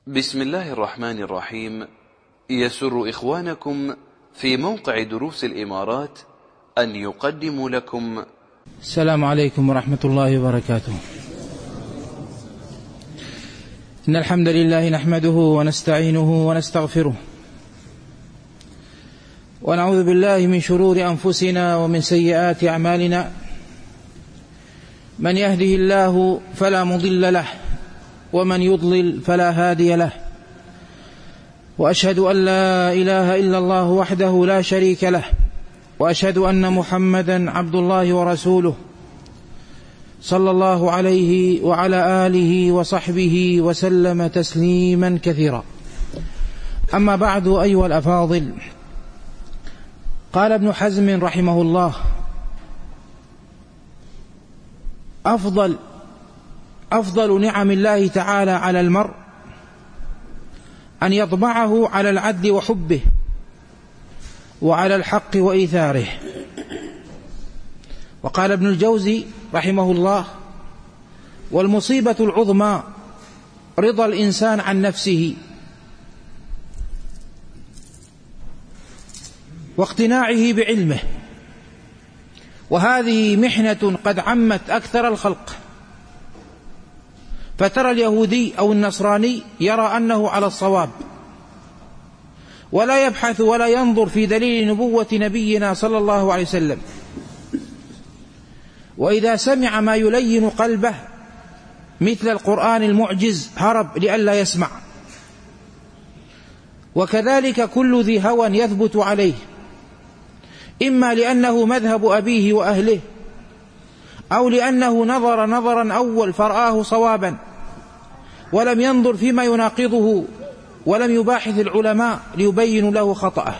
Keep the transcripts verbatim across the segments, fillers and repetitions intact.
بسم الله الرحمن الرحيم. يسر إخوانكم في موقع دروس الإمارات أن يقدموا لكم السلام عليكم ورحمة الله وبركاته. إن الحمد لله نحمده ونستعينه ونستغفره ونعوذ بالله من شرور أنفسنا ومن سيئات أعمالنا. من يهده الله فلا مضل له ومن يضلل فلا هادي له، وأشهد أن لا إله إلا الله وحده لا شريك له، وأشهد أن محمدا عبد الله ورسوله صلى الله عليه وعلى آله وصحبه وسلم تسليما كثيرا. أما بعد أيها الأفاضل، قال ابن حزم رحمه الله: أفضل أفضل نعم الله تعالى على المرء أن يطبعه على العدل وحبه وعلى الحق وإيثاره. وقال ابن الجوزي رحمه الله: والمصيبة العظمى رضا الإنسان عن نفسه واقتناعه بعلمه، وهذه محنة قد عمت أكثر الخلق. فترى اليهودي أو النصراني يرى أنه على الصواب، ولا يبحث ولا ينظر في دليل نبوة نبينا صلى الله عليه وسلم، وإذا سمع ما يلين قلبه مثل القرآن المعجز هرب لئلا يسمع. وكذلك كل ذي هوى يثبت عليه، إما لأنه مذهب أبيه وأهله، أو لأنه نظر نظرا أول فرآه صوابا ولم ينظر فيما يناقضه، ولم يباحث العلماء ليبينوا له خطأه.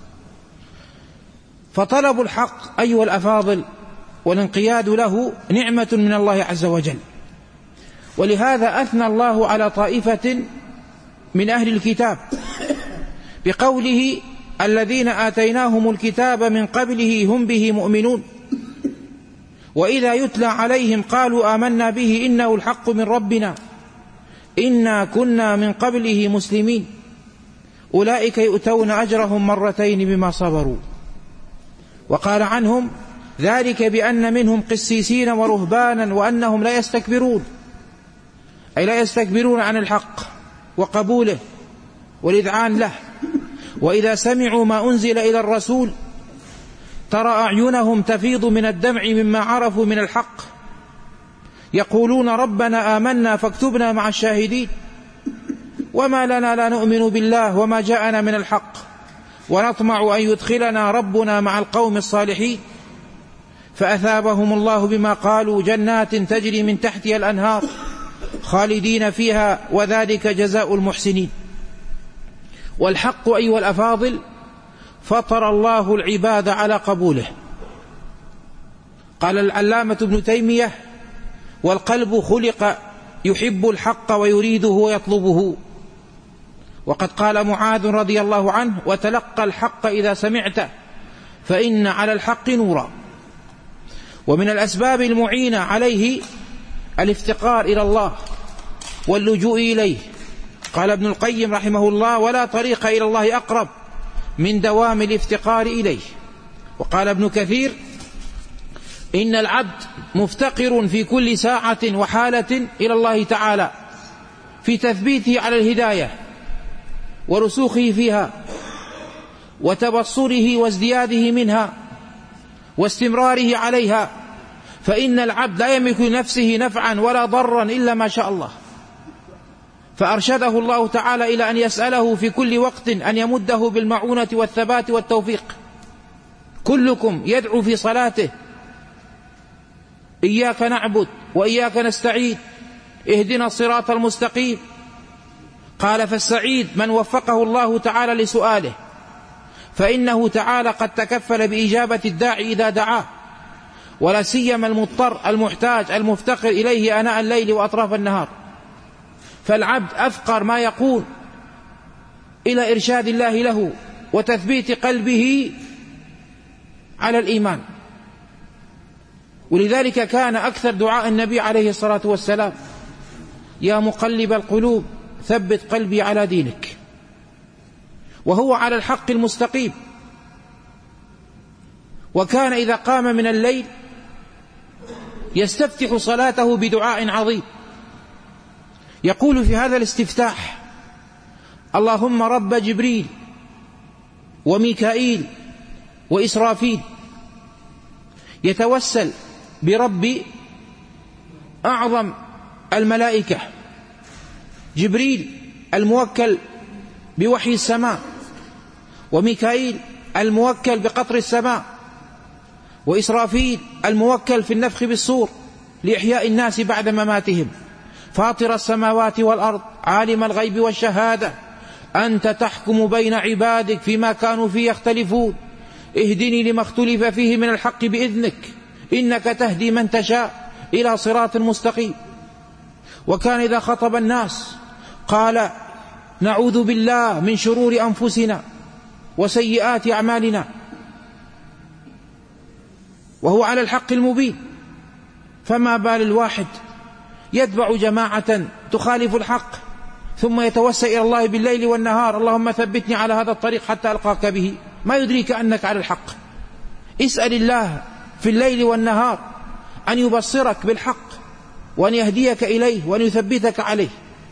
فطلب الحق أيها الأفاضل والانقياد له نعمة من الله عز وجل، ولهذا أثنى الله على طائفة من أهل الكتاب بقوله: الذين آتيناهم الكتاب من قبله هم به مؤمنون، وإذا يتلى عليهم قالوا آمنا به إنه الحق من ربنا إنا كنا من قبله مسلمين أولئك يؤتون أجرهم مرتين بما صبروا. وقال عنهم: ذلك بأن منهم قسيسين ورهبانا وأنهم لا يستكبرون، أي لا يستكبرون عن الحق وقبوله والإذعان له، وإذا سمعوا ما أنزل إلى الرسول ترى أعينهم تفيض من الدمع مما عرفوا من الحق، يقولون ربنا آمنا فاكتبنا مع الشاهدين، وما لنا لا نؤمن بالله وما جاءنا من الحق ونطمع أن يدخلنا ربنا مع القوم الصالحين. فأثابهم الله بما قالوا جنات تجري من تحتها الأنهار خالدين فيها وذلك جزاء المحسنين. والحق أيها الأفاضل فطر الله العباد على قبوله. قال العلامة ابن تيمية: والقلب خلق يحب الحق ويريده ويطلبه. وقد قال معاذ رضي الله عنه: وتلقى الحق إذا سمعته فإن على الحق نورا. ومن الأسباب المعينة عليه الافتقار إلى الله واللجوء إليه. قال ابن القيم رحمه الله: ولا طريق إلى الله أقرب من دوام الافتقار إليه. وقال ابن كثير: إن العبد مفتقر في كل ساعة وحالة إلى الله تعالى في تثبيته على الهداية ورسوخه فيها وتبصره وازدياده منها واستمراره عليها، فإن العبد لا يملك لنفسه نفعا ولا ضرا إلا ما شاء الله. فأرشده الله تعالى إلى أن يسأله في كل وقت أن يمده بالمعونة والثبات والتوفيق. كلكم يدعو في صلاته: إياك نعبد وإياك نستعين اهدنا الصراط المستقيم. قال: فالسعيد من وفقه الله تعالى لسؤاله، فإنه تعالى قد تكفل بإجابة الداعي إذا دعاه، ولا سيما المضطر المحتاج المفتقر إليه آناء الليل وأطراف النهار. فالعبد أفقر ما يكون إلى إرشاد الله له وتثبيت قلبه على الإيمان. ولذلك كان أكثر دعاء النبي عليه الصلاة والسلام: يا مقلب القلوب ثبت قلبي على دينك، وهو على الحق المستقيم. وكان إذا قام من الليل يستفتح صلاته بدعاء عظيم، يقول في هذا الاستفتاح: اللهم رب جبريل وميكائيل وإسرافيل، يتوسل برب أعظم الملائكة جبريل الموكل بوحي السماء، وميكائيل الموكل بقطر السماء، وإسرافيل الموكل في النفخ بالصور لإحياء الناس بعد مماتهم، فاطر السماوات والأرض عالم الغيب والشهادة، أنت تحكم بين عبادك فيما كانوا فيه يختلفون، اهدني لما اختلف فيه من الحق بإذنك، إنك تهدي من تشاء إلى صراط مستقيم. وكان إذا خطب الناس قال: نعوذ بالله من شرور أنفسنا وسيئات أعمالنا، وهو على الحق المبين. فما بال الواحد يتبع جماعة تخالف الحق ثم يتوسل إلى الله بالليل والنهار: اللهم ثبتني على هذا الطريق حتى ألقاك به، ما يدريك أنك على الحق. اسأل الله في الليل والنهار أن يبصرك بالحق وأن يهديك إليه وأن يثبتك عليه.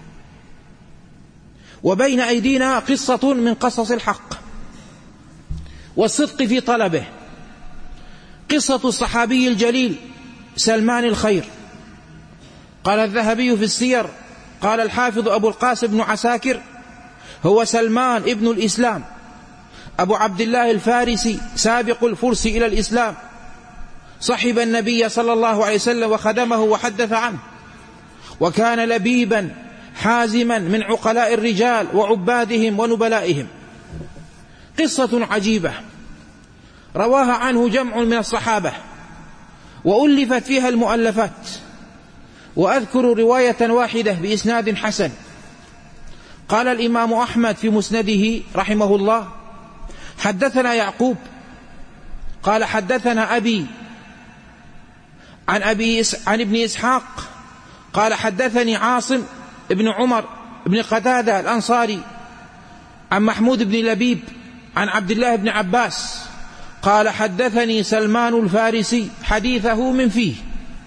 وبين أيدينا قصة من قصص الحق والصدق في طلبه، قصة الصحابي الجليل سلمان الخير. قال الذهبي في السير، قال الحافظ أبو القاسم بن عساكر: هو سلمان ابن الإسلام أبو عبد الله الفارسي سابق الفرس إلى الإسلام، صحب النبي صلى الله عليه وسلم وخدمه وحدث عنه، وكان لبيبا حازما من عقلاء الرجال وعبادهم ونبلائهم. قصة عجيبة رواها عنه جمع من الصحابة وألفت فيها المؤلفات، وأذكر رواية واحدة بإسناد حسن. قال الإمام أحمد في مسنده رحمه الله: حدثنا يعقوب قال حدثنا أبي عن, أبي عن ابن إسحاق قال حدثني عاصم ابن عمر ابن قتادة الأنصاري عن محمود بن لبيب عن عبد الله بن عباس قال حدثني سلمان الفارسي حديثه من فيه.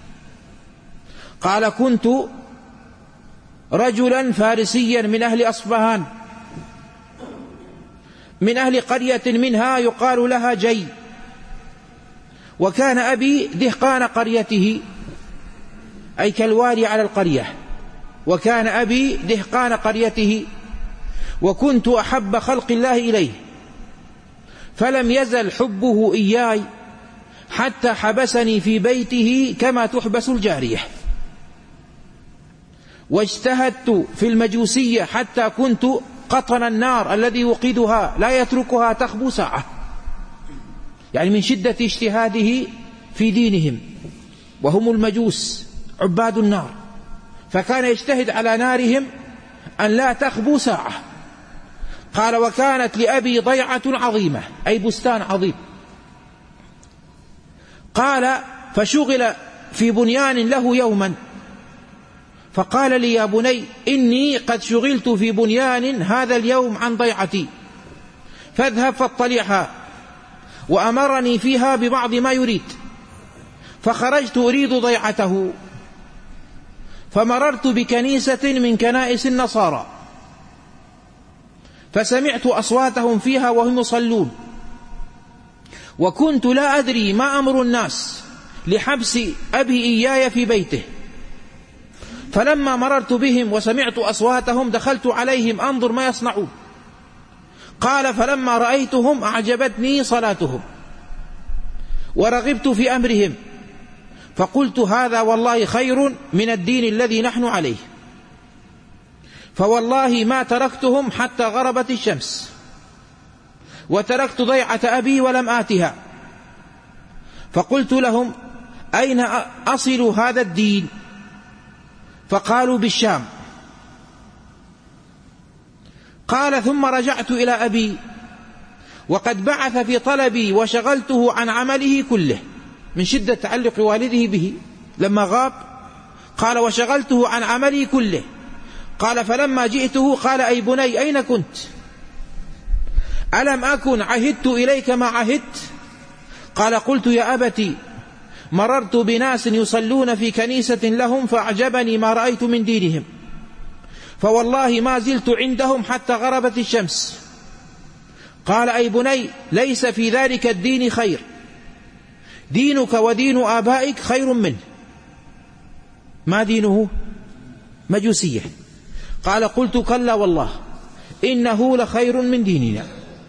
قال: كنت رجلا فارسيا من أهل أصفهان، من أهل قرية منها يقال لها جي، وكان أبي دهقان قريته، أي كالوالي على القرية، وكان أبي دهقان قريته، وكنت أحب خلق الله إليه، فلم يزل حبه إياي حتى حبسني في بيته كما تحبس الجارية، واجتهدت في المجوسية حتى كنت قطن النار الذي يوقدها لا يتركها تخبو ساعة، يعني من شدة اجتهاده في دينهم، وهم المجوس عباد النار، فكان يجتهد على نارهم أن لا تخبو ساعة. قال: وكانت لأبي ضيعة عظيمة، أي بستان عظيم. قال: فشغل في بنيان له يوما، فقال لي: يا بني، إني قد شغلت في بنيان هذا اليوم عن ضيعتي، فاذهب فاطلعها. وأمرني فيها ببعض ما يريد، فخرجت أريد ضيعته، فمررت بكنيسة من كنائس النصارى، فسمعت أصواتهم فيها وهم يصلون، وكنت لا أدري ما أمر الناس لحبس أبي إياي في بيته، فلما مررت بهم وسمعت أصواتهم دخلت عليهم أنظر ما يصنعون. قال: فلما رأيتهم أعجبتني صلاتهم ورغبت في أمرهم، فقلت: هذا والله خير من الدين الذي نحن عليه، فوالله ما تركتهم حتى غربت الشمس، وتركت ضيعة أبي ولم آتها. فقلت لهم: أين أصل هذا الدين؟ فقالوا: بالشام. قال: ثم رجعت إلى أبي وقد بعث في طلبي وشغلته عن عمله كله، من شدة تعلق والده به لما غاب. قال: وشغلته عن عمله كله. قال فلما جئته قال أي بني أين كنت؟ ألم أكن عهدت إليك ما عهدت؟ قال قلت يا أبتي مررت بناس يصلون في كنيسة لهم فأعجبني ما رأيت من دينهم، فوالله ما زلت عندهم حتى غربت الشمس. قال أي بني ليس في ذلك الدين خير، دينك ودين آبائك خير منه. ما دينه؟ مجوسية. قال قلت كلا والله إنه لخير من ديننا.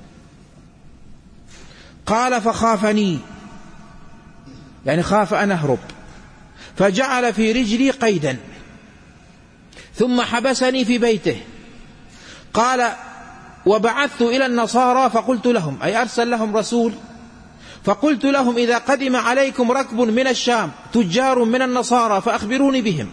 قال فخافني، يعني خاف أن أهرب، فجعل في رجلي قيدا ثم حبسني في بيته. قال وبعثت إلى النصارى فقلت لهم، أي أرسل لهم رسول، فقلت لهم إذا قدم عليكم ركب من الشام تجار من النصارى فأخبروني بهم.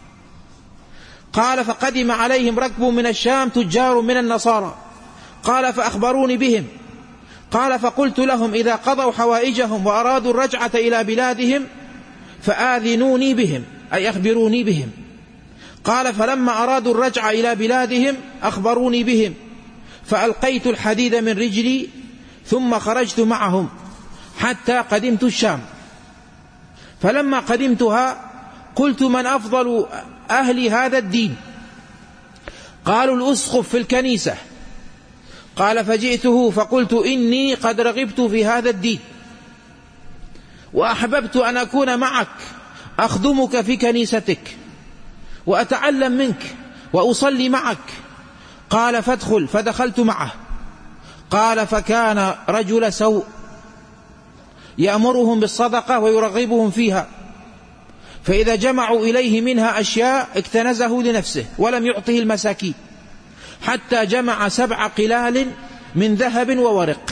قال فقدم عليهم ركب من الشام تجار من النصارى، قال فأخبروني بهم. قال فقلت لهم إذا قضوا حوائجهم وأرادوا الرجعة إلى بلادهم فآذنوني بهم، أي أخبروني بهم. قال فلما أرادوا الرجعة إلى بلادهم أخبروني بهم، فألقيت الحديد من رجلي ثم خرجت معهم حتى قدمت الشام. فلما قدمتها قلت من أفضل أهل هذا الدين؟ قالوا الأسقف في الكنيسة. قال فجئته فقلت إني قد رغبت في هذا الدين وأحببت أن أكون معك أخدمك في كنيستك وأتعلم منك وأصلي معك. قال فادخل، فدخلت معه. قال فكان رجل سوء يأمرهم بالصدقة ويرغبهم فيها، فإذا جمعوا إليه منها أشياء اكتنزه لنفسه ولم يعطه المساكين، حتى جمع سبع قلال من ذهب وورق،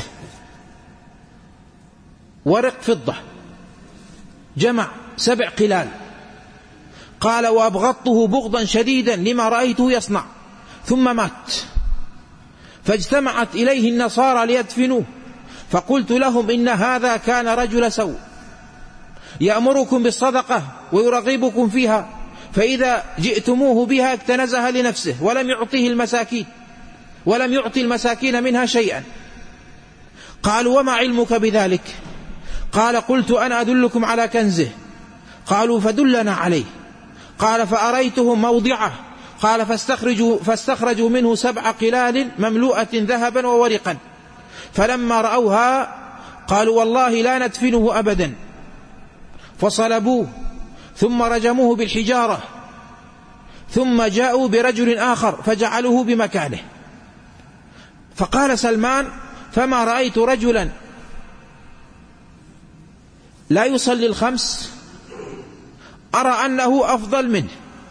ورق فضة، جمع سبع قلال. قال وأبغضته بغضا شديدا لما رأيته يصنع، ثم مات. فاجتمعت إليه النصارى ليدفنوه، فقلت لهم إن هذا كان رجل سوء يأمركم بالصدقة ويرغبكم فيها، فإذا جئتموه بها اكتنزها لنفسه ولم يعطيه المساكين ولم يعطي المساكين منها شيئا. قالوا وما علمك بذلك؟ قال قلت أنا أدلكم على كنزه. قالوا فدلنا عليه. قال فأريتهم موضعه. قال فاستخرجوا, فاستخرجوا منه سبع قلال مملوءة ذهبا وورقا، فلما رأوها قالوا والله لا ندفنه أبدا، فصلبوه ثم رجموه بالحجارة، ثم جاءوا برجل آخر فجعلوه بمكانه. فقال سلمان فما رأيت رجلا لا يصلي الخمس أرى أنه أفضل منه،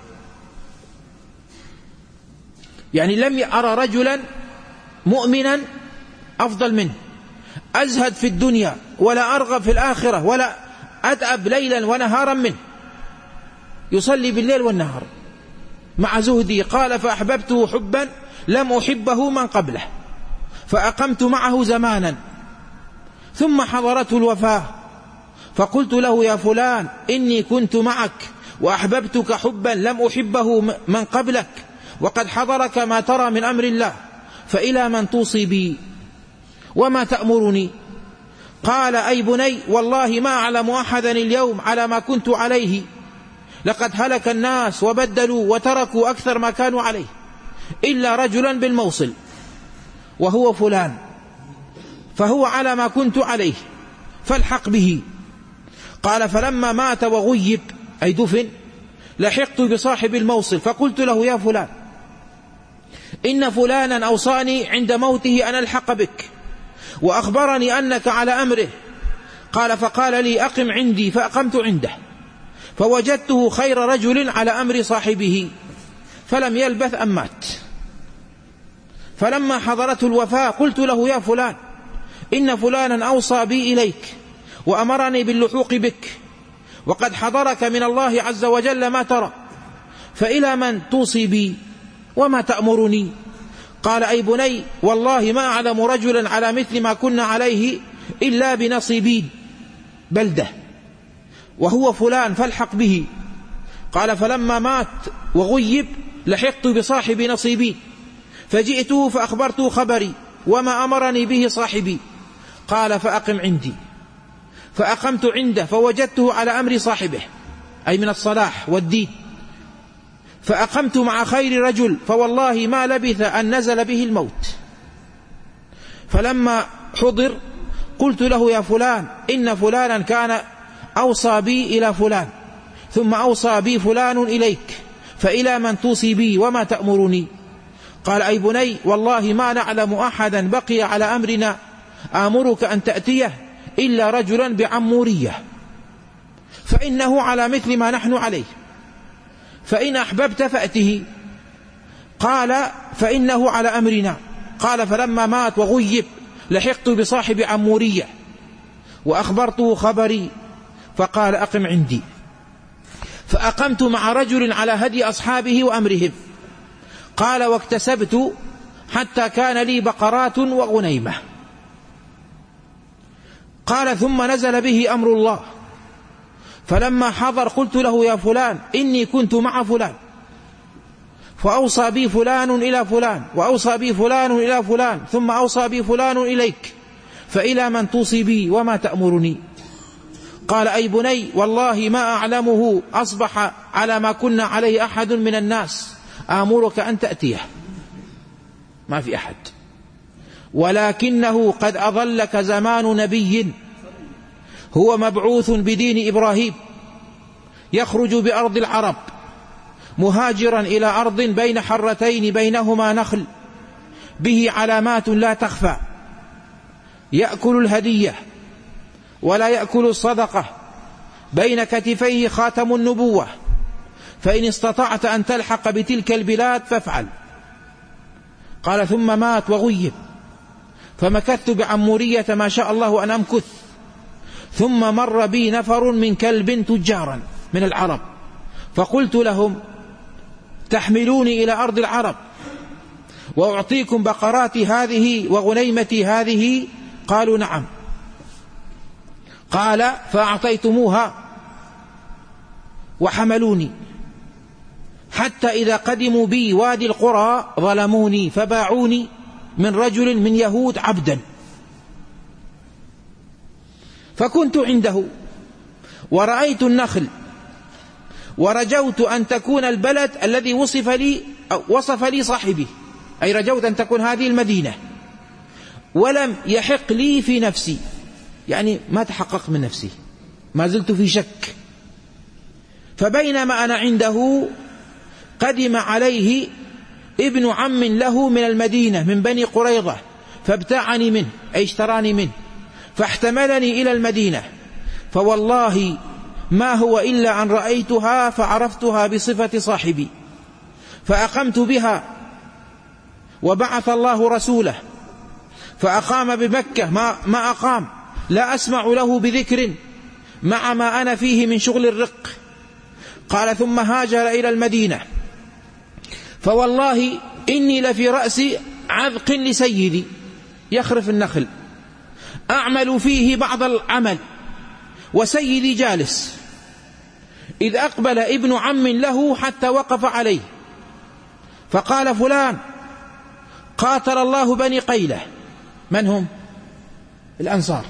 يعني لم أرى رجلا مؤمنا أفضل منه، أزهد في الدنيا ولا أرغب في الآخرة ولا أتعب ليلا ونهارا منه، يصلي بالليل والنهار مع زهدي. قال فأحببته حبا لم أحبه من قبله، فأقمت معه زمانا، ثم حضرته الوفاة، فقلت له يا فلان إني كنت معك وأحببتك حبا لم أحبه من قبلك، وقد حضرك ما ترى من أمر الله، فإلى من توصي بي وما تأمرني؟ قال أي بني والله ما أعلم أحدا اليوم على ما كنت عليه، لقد هلك الناس وبدلوا وتركوا أكثر ما كانوا عليه إلا رجلا بالموصل وهو فلان، فهو على ما كنت عليه فالحق به. قال فلما مات وغيب أي دفن لحقت بصاحب الموصل، فقلت له يا فلان إن فلانا أوصاني عند موته أن ألحق بك وأخبرني أنك على أمره. قال فقال لي أقم عندي، فأقمت عنده، فوجدته خير رجل على أمر صاحبه، فلم يلبث أن مات. فلما حضرته الوفاة قلت له يا فلان إن فلانا أوصى بي إليك وأمرني باللحوق بك، وقد حضرك من الله عز وجل ما ترى، فإلى من توصي بي وما تأمرني؟ قال أي بني والله ما أعلم رجلا على مثل ما كنا عليه إلا بنصيبين بلدة وهو فلان فالحق به. قال فلما مات وغيب لحقت بصاحب نصيبي، فجئته فأخبرته خبري وما أمرني به صاحبي. قال فأقم عندي، فأقمت عنده فوجدته على أمر صاحبه، أي من الصلاح والدين. فأقمت مع خير رجل، فوالله ما لبث أن نزل به الموت. فلما حضر قلت له يا فلان إن فلانا كان أوصى بي إلى فلان، ثم أوصى بي فلان إليك، فإلى من توصي بي وما تأمرني؟ قال أي بني والله ما نعلم أحدا بقي على أمرنا آمرك أن تأتيه إلا رجلا بعمورية، فإنه على مثل ما نحن عليه، فإن أحببت فأته. قال فإنه على أمرنا. قال فلما مات وغيب لحقت بصاحب عمورية وأخبرته خبري، فقال أقم عندي. فأقمت مع رجل على هدي أصحابه وأمرهم. قال واكتسبت حتى كان لي بقرات وغنيمة. قال ثم نزل به أمر الله، فلما حضر قلت له يا فلان إني كنت مع فلان، فأوصى بي فلان إلى فلان، وأوصى بي فلان إلى فلان، ثم أوصى بي فلان إليك، فإلى من توصي بي وما تأمرني؟ قال أي بني والله ما أعلمه أصبح على ما كنا عليه أحد من الناس آمرك أن تأتيه، ما في أحد، ولكنه قد أظلك زمان نبي هو مبعوث بدين إبراهيم، يخرج بأرض العرب مهاجرا إلى أرض بين حرتين بينهما نخل به علامات لا تخفى، يأكل الهدية ولا يأكل الصدقة، بين كتفيه خاتم النبوة، فإن استطعت أن تلحق بتلك البلاد فافعل. قال ثم مات وغيب، فمكثت بعمورية ما شاء الله أن أمكث، ثم مر بي نفر من كلب تجارا من العرب، فقلت لهم تحملوني إلى أرض العرب وأعطيكم بقراتي هذه وغنيمتي هذه؟ قالوا نعم. قال فأعطيتموها وحملوني، حتى إذا قدموا بي وادي القرى ظلموني فباعوني من رجل من يهود عبدا، فكنت عنده ورأيت النخل، ورجوت أن تكون البلد الذي وصف لي أو وصف لي صاحبي، أي رجوت أن تكون هذه المدينة، ولم يحق لي في نفسي، يعني ما تحقق من نفسي، ما زلت في شك. فبينما أنا عنده قدم عليه ابن عم له من المدينة من بني قريظة، فابتاعني منه، أي اشتراني منه، فاحتملني إلى المدينة، فوالله ما هو إلا أن رأيتها فعرفتها بصفة صاحبي، فأقمت بها، وبعث الله رسوله فأقام بمكة ما, ما أقام، لا أسمع له بذكر مع ما أنا فيه من شغل الرق. قال ثم هاجر إلى المدينة، فوالله إني لفي رأس عذق لسيدي يخرف النخل، أعمل فيه بعض العمل وسيدي جالس، إذ أقبل ابن عم له حتى وقف عليه، فقال فلان قاتل الله بني قيلة. من هم؟ الأنصار.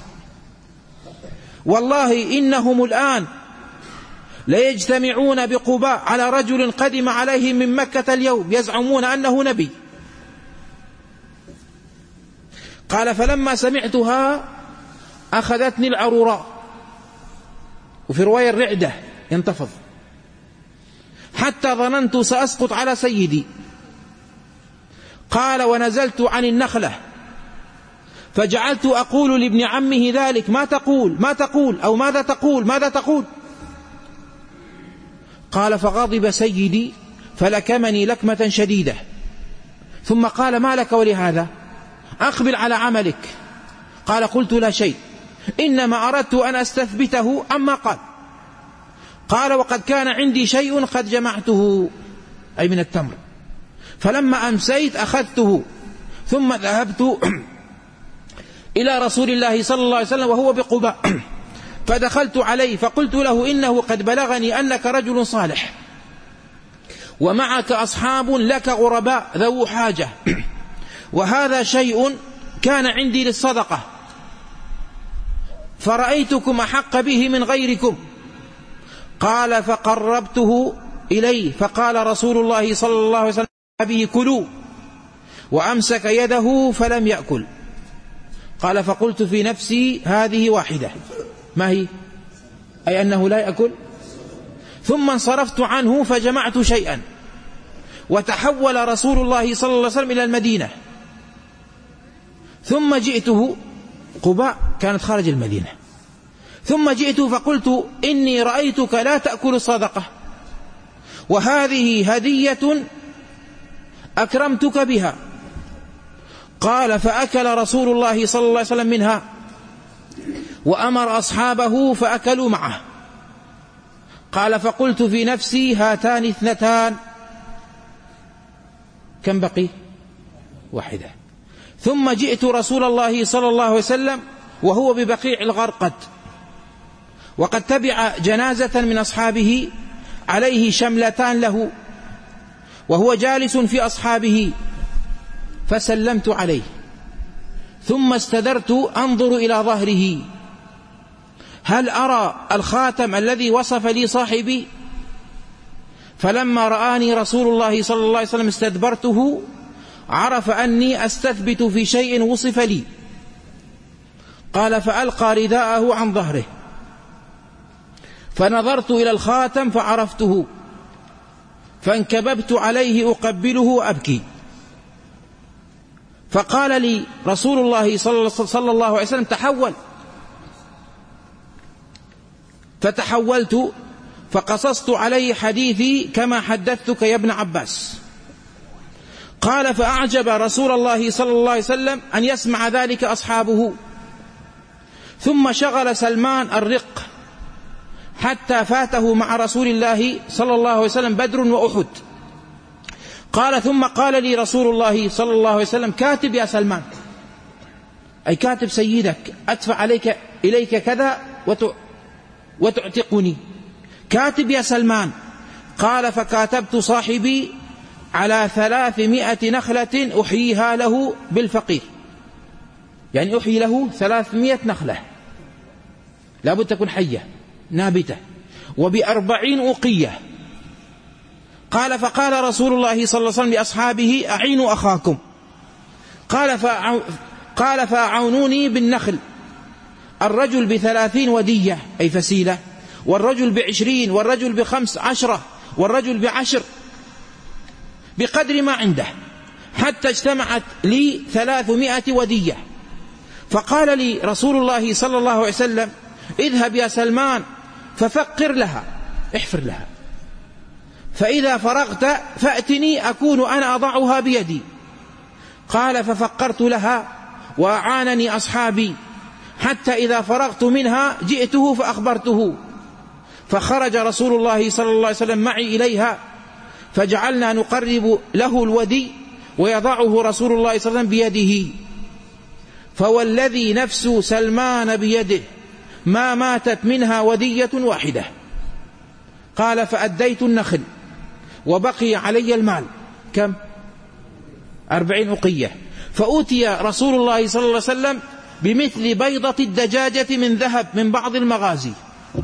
والله إنهم الآن ليجتمعون بقباء على رجل قدم عليهم من مكة اليوم يزعمون أنه نبي. قال فلما سمعتها أخذتني العروراء، وفي رواية الرعدة ينتفض، حتى ظننت سأسقط على سيدي. قال ونزلت عن النخلة فجعلت أقول لابن عمه ذلك، ما تقول ما تقول أو ماذا تقول ماذا تقول؟ قال فغضب سيدي فلكمني لكمة شديدة، ثم قال ما لك ولهذا؟ أقبل على عملك. قال قلت لا شيء، إنما أردت أن أستثبته عما قال. قال وقد كان عندي شيء قد جمعته، أي من التمر، فلما أمسيت أخذته، ثم ذهبت إلى رسول الله صلى الله عليه وسلم وهو بقباء، فدخلت عليه فقلت له إنه قد بلغني أنك رجل صالح، ومعك أصحاب لك غرباء ذو حاجة، وهذا شيء كان عندي للصدقة، فرأيتكم أحق به من غيركم. قال فقربته إليه، فقال رسول الله صلى الله عليه وسلم به كلوا، وأمسك يده فلم يأكل. قال فقلت في نفسي هذه واحدة، ما هي؟ أي أنه لا يأكل. ثم انصرفت عنه فجمعت شيئا، وتحول رسول الله صلى الله عليه وسلم إلى المدينة، ثم جئته، قباء كانت خارج المدينة، ثم جئت فقلت إني رأيتك لا تأكل الصدقة، وهذه هدية أكرمتك بها. قال فأكل رسول الله صلى الله عليه وسلم منها، وأمر أصحابه فأكلوا معه. قال فقلت في نفسي هاتان اثنتان، كم بقي؟ واحدة. ثم جئت رسول الله صلى الله عليه وسلم وهو ببقيع الغرقد، وقد تبع جنازة من أصحابه عليه شملتان له، وهو جالس في أصحابه، فسلمت عليه، ثم استدرت أنظر إلى ظهره هل أرى الخاتم الذي وصف لي صاحبي؟ فلما رآني رسول الله صلى الله عليه وسلم استدبرته، عرف أني أستثبت في شيء وصف لي. قال فألقى رداءه عن ظهره، فنظرت إلى الخاتم فعرفته، فانكببت عليه أقبله وأبكي. فقال لي رسول الله صلى الله عليه وسلم تحول، فتحولت فقصصت عليه حديثي كما حدثتك يا ابن عباس. قال فأعجب رسول الله صلى الله عليه وسلم أن يسمع ذلك أصحابه، ثم شغل سلمان الرق حتى فاته مع رسول الله صلى الله عليه وسلم بدر وأحد. قال ثم قال لي رسول الله صلى الله عليه وسلم كاتب يا سلمان، أي كاتب سيدك، أدفع عليك إليك كذا وتعتقني، كاتب يا سلمان. قال فكاتبت صاحبي على ثلاثمائة نخلة أحييها له بالفقير، يعني أحيي له ثلاثمائة نخلة لابد تكون حية نابتة، وبأربعين أقية. قال فقال رسول الله صلى الله عليه وسلم لأصحابه أعينوا أخاكم. قال فأعو... قال فأعونوني بالنخل، الرجل بثلاثين ودية أي فسيلة، والرجل بعشرين، والرجل بخمس عشرة، والرجل بعشر، بقدر ما عنده، حتى اجتمعت لي ثلاثمائة ودية. فقال لي رسول الله صلى الله عليه وسلم اذهب يا سلمان ففقر لها، احفر لها، فإذا فرغت فأتني أكون أنا أضعها بيدي. قال ففقرت لها وأعانني أصحابي، حتى إذا فرغت منها جئته فأخبرته، فخرج رسول الله صلى الله عليه وسلم معي إليها، فجعلنا نقرب له الودي ويضعه رسول الله صلى الله عليه وسلم بيده. فوالذي نفس سلمان بيده ما ماتت منها ودية واحدة. قال فأديت النخل وبقي علي المال، كم؟ أربعين أقية. فأوتي رسول الله صلى الله عليه وسلم بمثل بيضة الدجاجة من ذهب من بعض المغازي.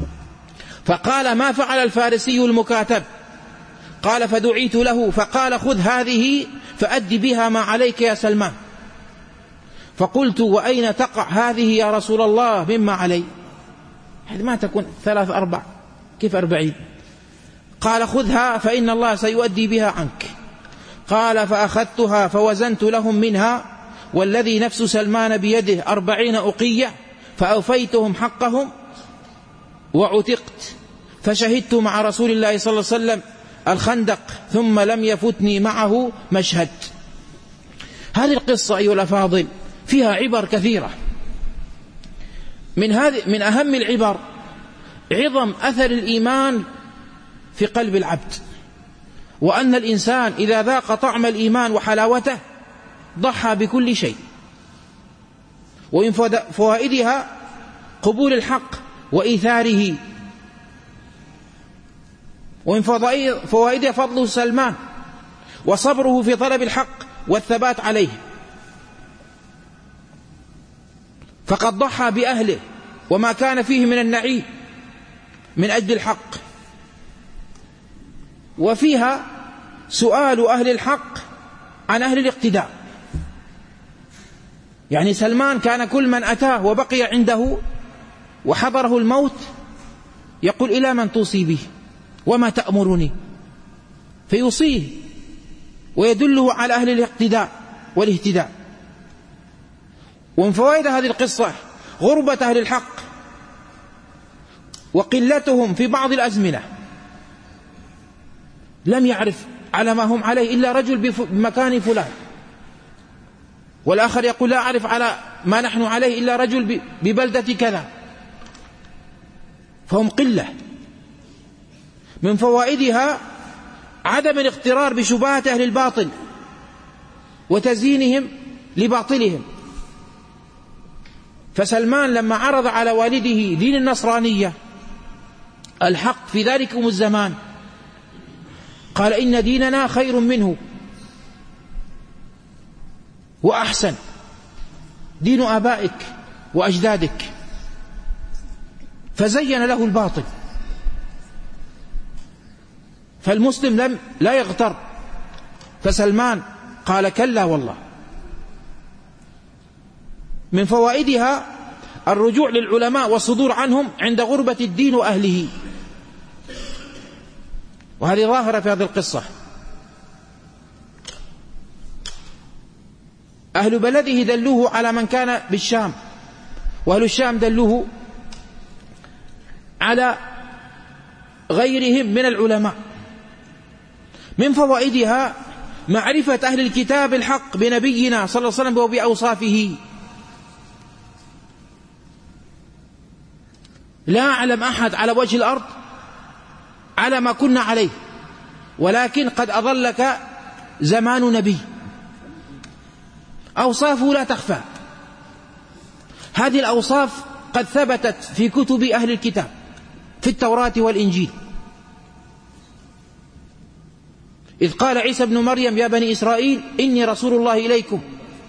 فقال ما فعل الفارسي المكاتب؟ قال فدعيت له، فقال خذ هذه فأد بها ما عليك يا سلمان. فقلت وأين تقع هذه يا رسول الله مما علي؟ ما تكون ثلاث أربع، كيف أربعين؟ قال خذها فإن الله سيؤدي بها عنك. قال فأخذتها فوزنت لهم منها والذي نفس سلمان بيده أربعين أقية، فأوفيتهم حقهم وعتقت، فشهدت مع رسول الله صلى الله عليه وسلم الخندق، ثم لم يفتني معه مشهد. هذه القصة أيها الأفاضل فيها عبر كثيرة. من هذه من أهم العبر عظم أثر الإيمان في قلب العبد، وأن الإنسان إذا ذاق طعم الإيمان وحلاوته ضحى بكل شيء. ومن فوائدها قبول الحق وإيثاره. ومن فوائد فضل سلمان وصبره في طلب الحق والثبات عليه، فقد ضحى بأهله وما كان فيه من النعيم من أجل الحق. وفيها سؤال أهل الحق عن أهل الاقتداء، يعني سلمان كان كل من أتاه وبقي عنده وحضره الموت يقول: إلى من توصي به وما تأمرني؟ فيوصيه ويدله على أهل الاقتداء والاهتداء. ومن فوائد هذه القصة غربة أهل الحق وقلتهم في بعض الأزمنة، لم يعرف على ما هم عليه إلا رجل بمكان فلان، والآخر يقول: لا أعرف على ما نحن عليه إلا رجل ببلدة كذا، فهم قلة. من فوائدها عدم الاغترار بشبهات أهل الباطل وتزيينهم لباطلهم. فسلمان لما عرض على والده دين النصرانية الحق في ذلكم الزمان قال: إن ديننا خير منه وأحسن، دين آبائك وأجدادك، فزين له الباطل. فالمسلم لم لا يغتر، فسلمان قال: كلا والله. من فوائدها الرجوع للعلماء والصدور عنهم عند غربة الدين وأهله، وهذه ظاهرة في هذه القصة. أهل بلده دلوه على من كان بالشام، وأهل الشام دلوه على غيرهم من العلماء. من فوائدها معرفة أهل الكتاب الحق بنبينا صلى الله عليه وسلم وبأوصافه. لا أعلم أحد على وجه الأرض على ما كنا عليه، ولكن قد أظلك زمان نبي، أوصافه لا تخفى. هذه الأوصاف قد ثبتت في كتب أهل الكتاب في التوراة والإنجيل، إذ قال عيسى ابن مريم: يا بني إسرائيل إني رسول الله إليكم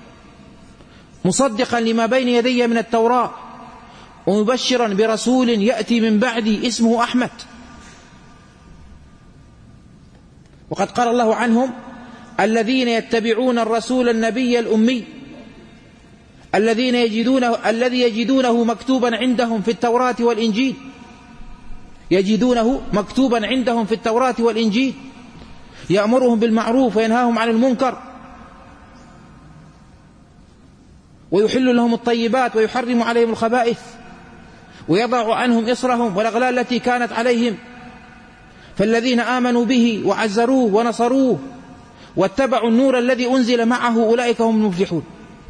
مصدقا لما بين يدي من التوراة ومبشرا برسول يأتي من بعدي اسمه أحمد. وقد قال الله عنهم: الذين يتبعون الرسول النبي الأمي الذين يجدونه الذي يجدونه مكتوبا عندهم في التوراة والإنجيل يجدونه مكتوبا عندهم في التوراة والإنجيل يأمرهم بالمعروف وينهاهم عن المنكر ويحل لهم الطيبات ويحرم عليهم الخبائث ويضع عنهم إصرهم والأغلال التي كانت عليهم. فالذين آمنوا به وعزروه ونصروه واتبعوا النور الذي أنزل معه أولئك هم المفلحون.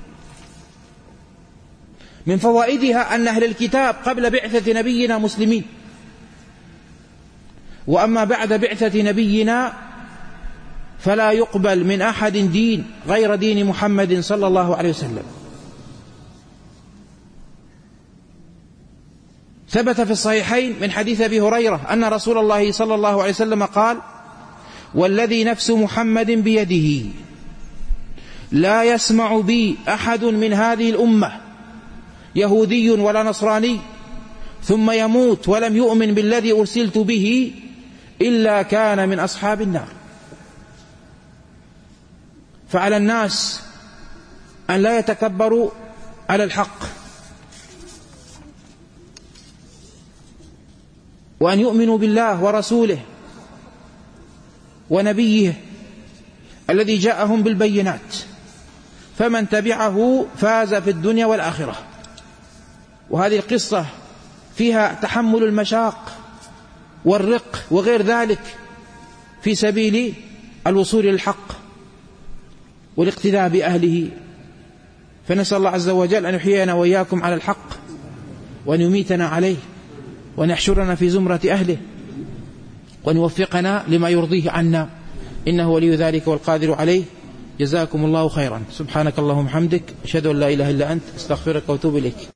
من فوائدها أن أهل الكتاب قبل بعثة نبينا مسلمين، وأما بعد بعثة نبينا فلا يقبل من أحد دين غير دين محمد صلى الله عليه وسلم. ثبت في الصحيحين من حديث أبي هريرة أن رسول الله صلى الله عليه وسلم قال: والذي نفس محمد بيده لا يسمع بي أحد من هذه الأمة يهودي ولا نصراني ثم يموت ولم يؤمن بالذي أرسلت به إلا كان من أصحاب النار. فعلى الناس أن لا يتكبروا على الحق، وأن يؤمنوا بالله ورسوله ونبيه الذي جاءهم بالبينات، فمن تبعه فاز في الدنيا والآخرة. وهذه القصة فيها تحمل المشاق والرق وغير ذلك في سبيل الوصول للحق والاقتداء بأهله. فنسأل الله عز وجل أن يحيينا وإياكم على الحق وأن يميتنا عليه وأن يحشرنا في زمرة أهله وأن يوفقنا لما يرضيه عنا، إنه ولي ذلك والقادر عليه. جزاكم الله خيرا. سبحانك اللهم وبحمدك، أشهد أن لا إله إلا أنت، أستغفرك وأتوب إليك.